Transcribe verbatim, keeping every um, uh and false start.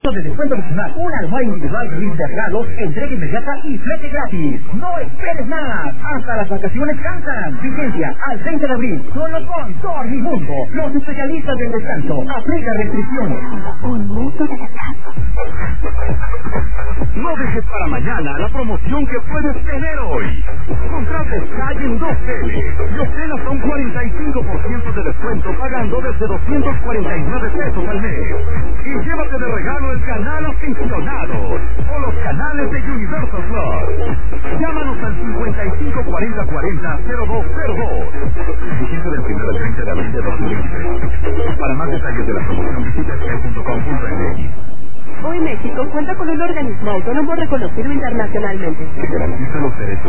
De descuento adicional, una almohada individual Riz de regalo, entrega inmediata y flete gratis. No esperes más, hasta las vacaciones cansan. Vigencia al treinta de abril, solo con Dormimundo, los especialistas del descanso. Aplica restricciones. Un mundo de descanso. No dejes para mañana la promoción que puedes tener hoy. Contrate Sky en dos L y obtén hasta un cuarenta y cinco por ciento de descuento pagando desde doscientos cuarenta y nueve pesos al mes. Y llévate de regalo el canal Aficionados o los canales de Universal Plus. Llámanos al cincuenta y cinco cuarenta cuarenta cero dos cero dos. Vigente del primero al treinta de abril de dos mil veintitrés. Para más detalles de la promoción visita sky punto com punto m x. Hoy México cuenta con un organismo autónomo reconocido internacionalmente que garantiza los derechos